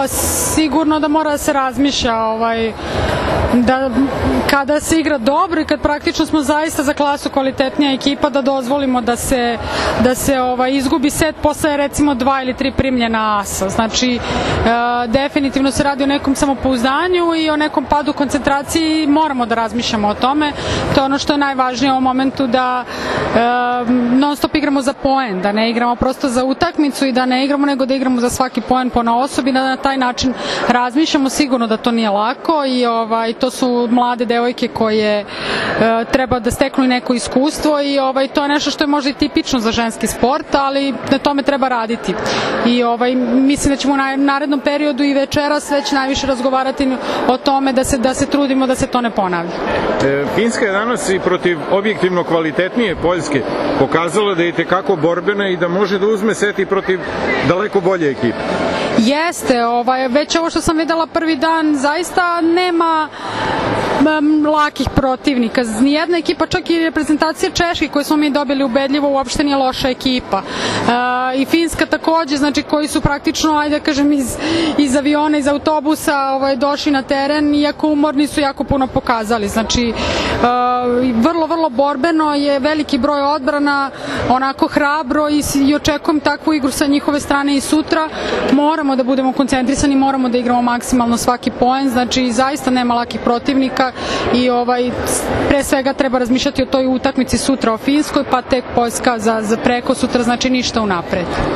Pa sigurno da mora da se razmišlja da kada se igra dobro i kad praktično smo zaista za klasu kvalitetnija ekipa, da dozvolimo da se izgubi set posle recimo 2 ili 3 primljena asa. Znači definitivno se radi o nekom samopouzdanju i o nekom padu koncentracije i moramo da razmišljamo o tome. To je ono što je najvažnije u ovom momentu, da non stop igramo za poen, da ne igramo prosto za utakmicu i da ne igramo, nego da igramo za svaki poen ponaosob i da na taj način razmišljamo. Sigurno da to nije lako i to su mlade devojke koje treba da steknu i neko iskustvo i to je nešto što je možda i tipično za ženski sport, ali na tome treba raditi. I mislim da ćemo u narednom periodu i večeras već najviše razgovarati o tome da se trudimo da se to ne ponavlja. Finska je danas i protiv objektivno kvalitetnije Poljske pokazala da je itekako borbena i da može da uzme set i protiv daleko bolje ekipe. Jeste, već ovo što sam videla prvi dan, zaista nema lakih protivnika. Nijedna ekipa, čak i reprezentacija Češke koju smo mi dobili ubedljivo, uopšte nije loša ekipa. I Finska takođe, znači koji su praktično, ajde da kažem, iz aviona, iz autobusa došli na teren, iako umorni su jako puno pokazali. Znači, vrlo, vrlo borbeno je, veliki broj odbrana, onako hrabro i očekujem takvu igru sa njihove strane i sutra. Moramo da budemo koncentrisani, moramo da igramo maksimalno svaki poen, znači zaista nema lakih protivnika i pre svega treba razmišljati o toj utakmici sutra o Finskoj, pa tek Poljska za preko sutra, znači ništa unapred.